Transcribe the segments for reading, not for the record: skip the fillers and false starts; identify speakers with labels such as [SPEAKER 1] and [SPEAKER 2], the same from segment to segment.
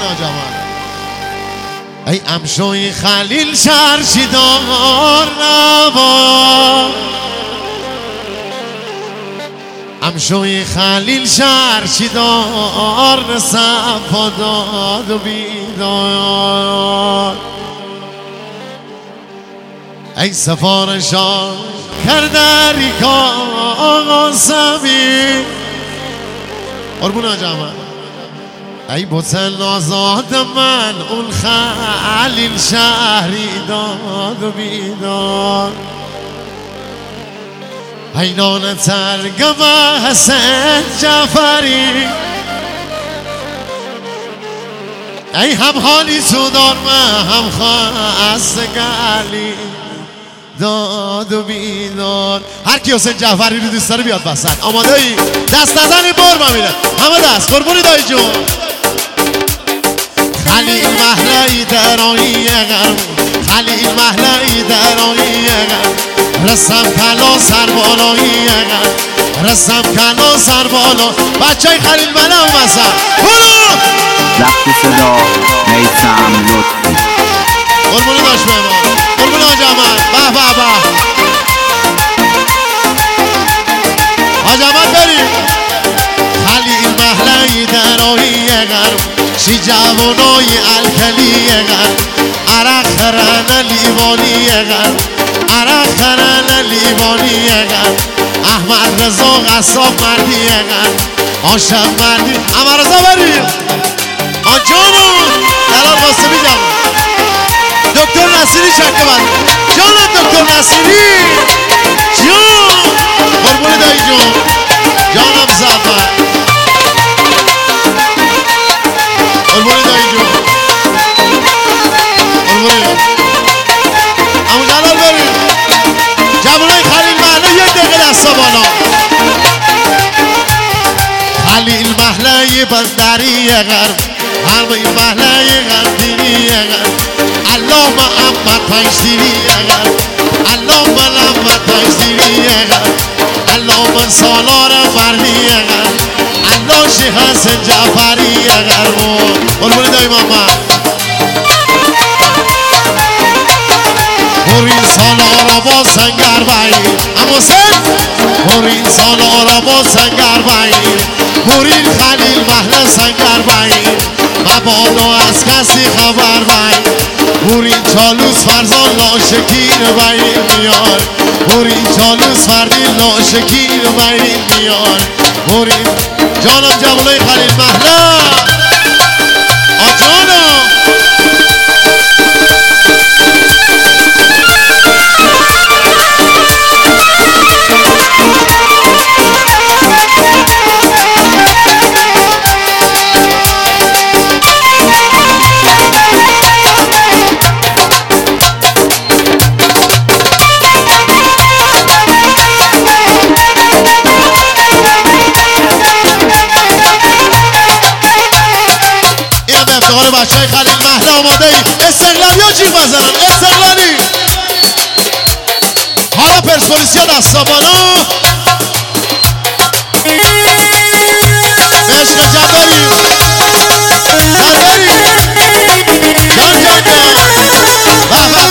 [SPEAKER 1] ناجمان ای امشوی خلیل شرشیدار نوا امشوی خلیل شرشیدار صفا داد و بیدار ای سفارشان کرده ریکا قاسمی قربون آجامن ای بوتن آزاد من اون خلیل شهری داد و بیدار ای نان ترگم حسن جعفری ای هم حالی تو دار من هم خواستگلی داد و بیدار هر کی حسین جعفری رو دوست داره بیاد وسط آماده ای؟ دست نزنی بر میره همه دست قربونی دایی جون خلیل محلهی درایی غرم خلیل محلهی درایی غرم رسم کلا سر بالایی غرم رسم کلا سر بالا بچه های خلیل منه هم مثلا برو
[SPEAKER 2] ضبط صدا میثم لطفی
[SPEAKER 1] قربونی داشت به ما قربون حاج احمد به به به حاج احمد بریم خلیل محلهی درایی غرم شی جوانای الکلی غرم عرق خرن لیوانی غرم عرق خرن لیوانی غرم احمد رضا قصاب مردی غرم عاشق مردی اما رضا بریم آنجانون دلال قاسمی جمع دکتر نصیری چکه بند جان دکتر نصیری جان قربون دایی جان جانم زفر قربون دایی جان قربون امو جلال بریم جوانای خلیل محله یک دقیقه دستا بالا خلیل محله بندری غرب همه محله غمدینی غرب الله محمد پنجدیری غرب الله محمد پنجدیری غرب الله من سالار مردی غرب الله شیخ حسن جعفری غرب قربونی دایی محمد برین سالارا با سنگر بایید اما سن برین سالارا با سنگر بایید برین خلیل محله سنگر بایید مبادا از کسی خبر بایید برین چالوس فرزان لاشکیر بایید میار برین چالوس فردی لاشکیر بایید میار برین جانم جوانای خلیل محله آجانم افتخار بچه های خلیل محله آماده ای استقلالی ها جیغ بزنن استقلالی حالا پرسپولیسی ها دستا بالا عشق جدایی زندری جان جنگه به به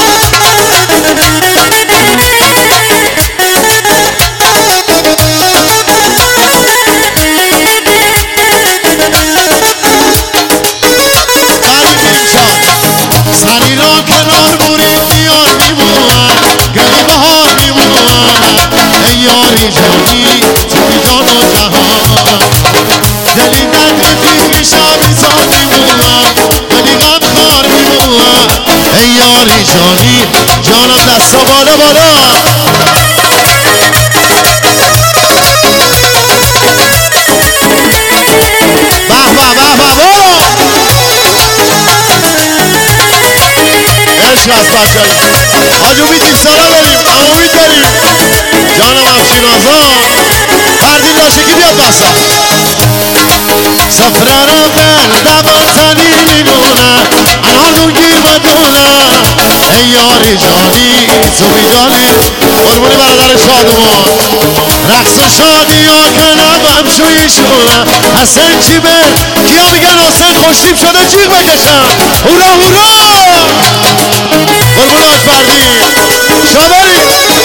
[SPEAKER 1] سری را کنار بوری بیار میمونم گریبه ها میمونم ای یاری جانی توی جان و جهان دلی ندری فکری شبی سال میمونم دلی غم خار میمونم ای یاری جانی جانم دستا بالا بالا عشق از بچه هایی حاج امید ایستالا بریم امید بریم جانم افشین آزاد فردین لاشکی بیاد بسا سفره را دل دوازنی میمونه انالو گیر بدونه ای یاری جانی تو بیجانی قربونی برادر شادمان رقص شادی ها که نبا شویشونه حسن جیبه کیا میگن حسین خوشتیب شده جیغ بکشن هورا هورا قربون آشپردی شابری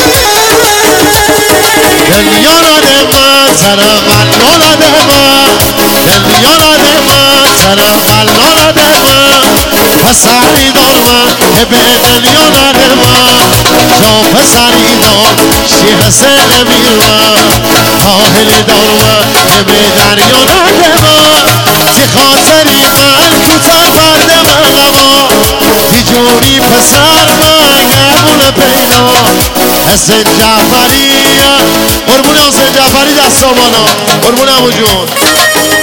[SPEAKER 1] دلیاران من سر ملالان من دلیاران من سر ملالان من پسری دار من که به دلیاران من جا پسری دار شی حسین امیر من ساحل دار من که به دریاران من تی خاطری من تو فرد من لما تی جوری پسر من گرمون پیدا حسین جعفری قربون حسین جعفری دستا بالا قربون عمو جون